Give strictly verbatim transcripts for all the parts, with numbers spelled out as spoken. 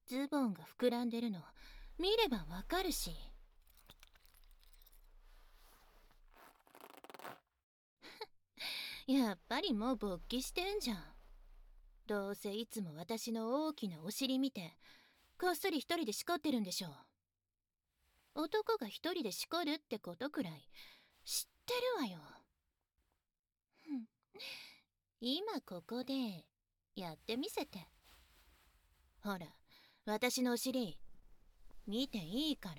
ズボンが膨らんでるの見ればわかるし。やっぱりもう勃起してんじゃん。どうせいつも私の大きなお尻見てこっそり一人でしこってるんでしょ。男が一人でしこるってことくらい知ってるわよ。今ここでやってみせて。ほら、私のお尻見ていいから。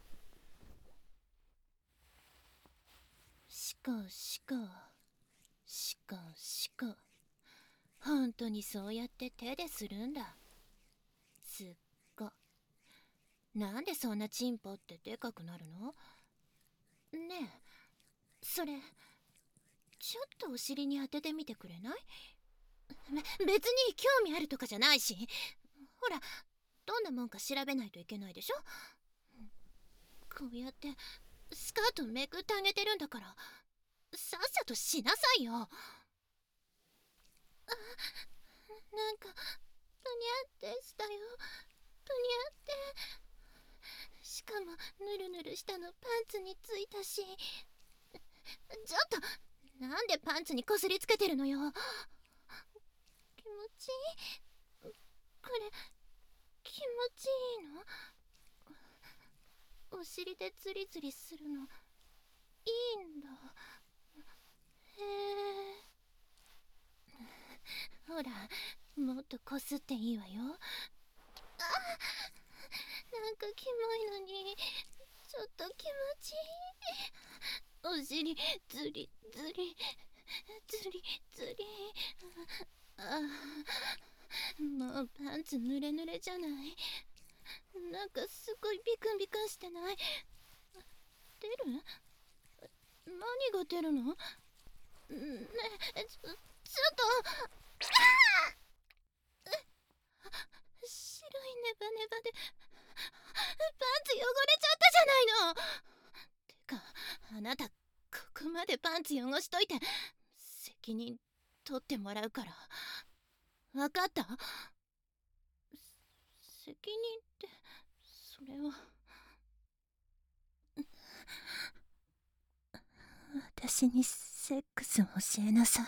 しこしこしこしこ。本当にそうやって手でするんだ。すっご。なんでそんなチンポってでかくなるの？ねえ、それちょっとお尻に当ててみてくれない？べ別に興味あるとかじゃないし。ほら、どんなもんか調べないといけないでしょ。こうやってスカートめくってあげてるんだから、さっさとしなさいよ。あ、なんかぷにゃってしたよ。ぷにゃって。しかもぬるぬるしたのパンツについたし。ちょっと、なんでパンツにこすりつけてるのよ。気持ちいい。これ気持ちいいの？お尻でズリズリするのいいんだ。へえ。ほら、もっとこすっていいわよ。あ、なんかキモいのにちょっと気持ちいい。お尻ズリズリズリズリ。ああ、もうパンツ濡れ濡れじゃない。なんかすごいビクンビクンしてない？出る？何が出るの？ねえ、ちょ、ちょっと。白いネバネバでパンツ汚れちゃったじゃないの。てか、あなたここまでパンツ汚しといて責任取ってもらうから。わかった？責任ってそれは。私にセックスを教えなさい。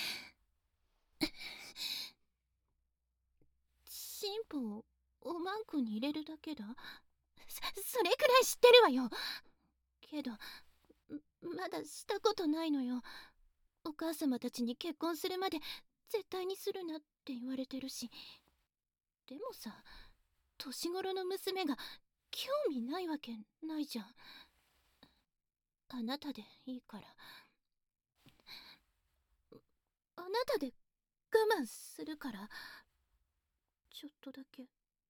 チンポをおまんこに入れるだけだ。そそれくらい知ってるわよ。けどまだしたことないのよ。お母様たちに結婚するまで絶対にするなって言われてるし。でもさ、年頃の娘が興味ないわけないじゃん。あなたでいいから。あなたで我慢するから、ちょっとだけ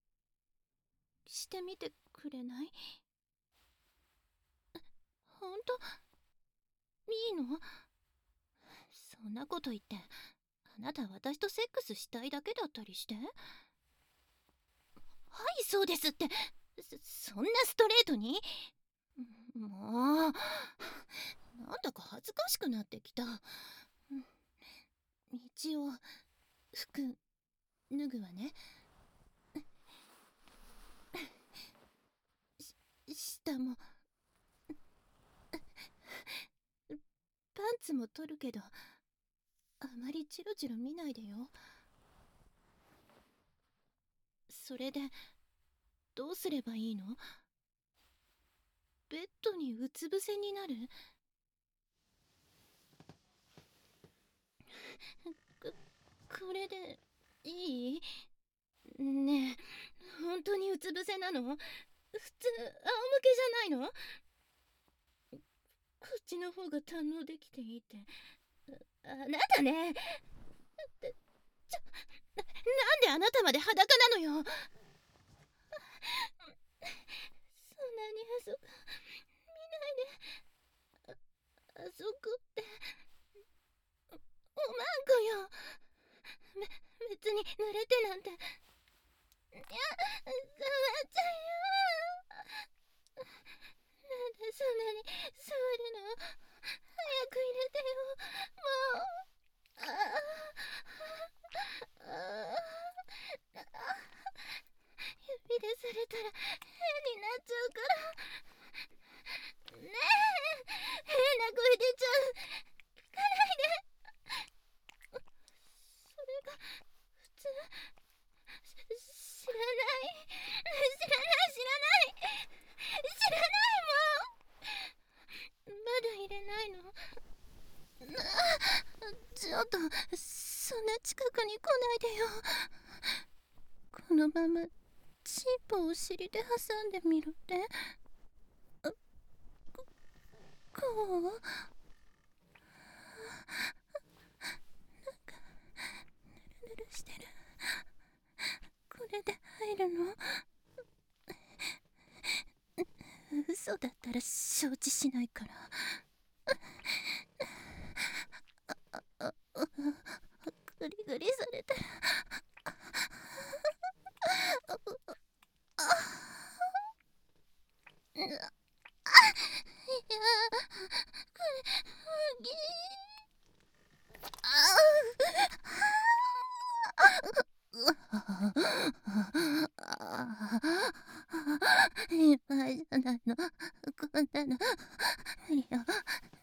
してみてくれない？ほんといいの？そんなこと言ってあなた私とセックスしたいだけだったりして。はい、そうですって。そそんなストレートに？もうなんだか恥ずかしくなってきた。一応服脱ぐわね。下もパンツも取るけど、あまりチロチロ見ないでよ。それでどうすればいいの？ベッドにうつ伏せになる？ここれでいい？ねえ、本当にうつ伏せなの？普通仰向けじゃないの？こっちの方が堪能できていいって。あ、あなたね。ってちょ、な、なんであなたまで裸なのよ。そんなにあそこ見ないで。あ、あそこってお、おまんこよ。べ、別に濡れてなんて。いや、触っちゃうよ。なんでそんなに触るの？早く入れてよ。もう。ああああ。 でされたら変になっちゃうから。ねえ、変な声出ちゃう。聞かないで。それが普通。し知らない。知らない知らない知らないもん。まだ入れないの？ちょっとそんな近くに来ないでよ。このままチンポをお尻で挟んでみるって。あここうなんかぬるぬるしてる。これで入るの？嘘だったら承知しないから。グリグリされたらいや、これギーいっぱいじゃないの、こんなの。無理よ、無理。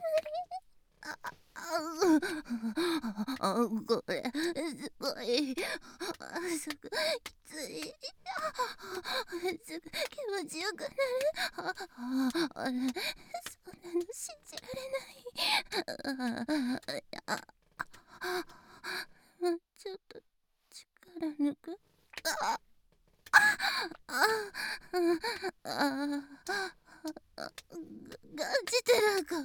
あこれすごい、すぐきつい、すぐ気持ちよくなる。あれ、そんなの信じられない。あもうちょっと力抜く。ああああ感じてるか。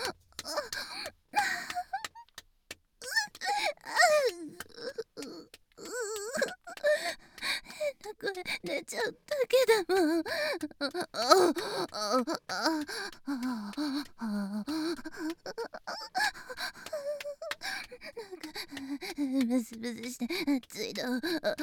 変な声出ちゃったけども。なんかムズムズして熱いの。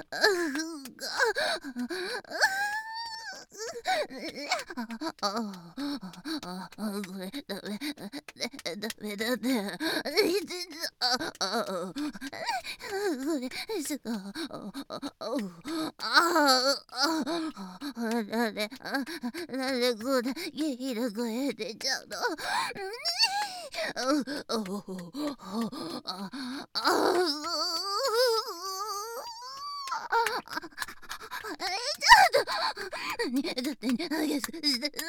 ああこれダメダメだね。ああこれすごい。ああなんでなんでこんな下品な声出ちゃうの？ああ何だってね、あげすしてる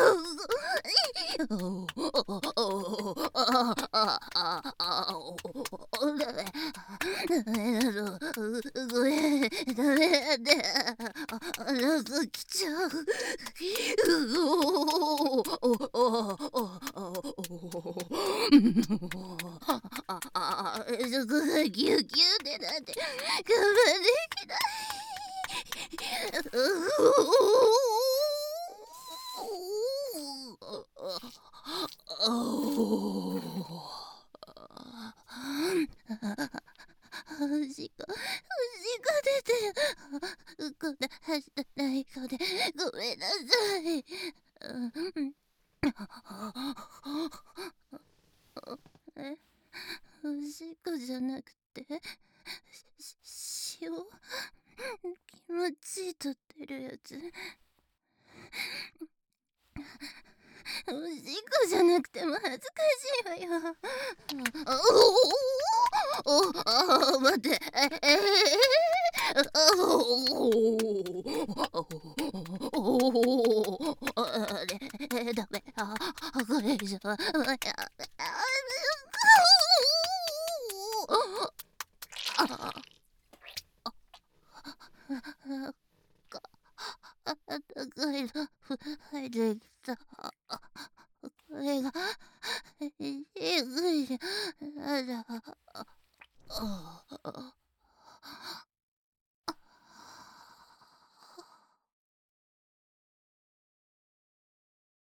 の。ああああダメダメだぞ。これダメだって。なんか来ちゃう。ああそこがギュギュってなって我慢できない。おしっこ、おしっこ出てる。こんなはずない子でごめんなさい。え、おしっこじゃなくてし塩？気持ちいいとってるやつ。おしっこじゃなくても恥ずかしいわよ。おおおお待って。ええあれダメ。あこれ以上はああったかいの入ってきた。これがえぐい。あらああ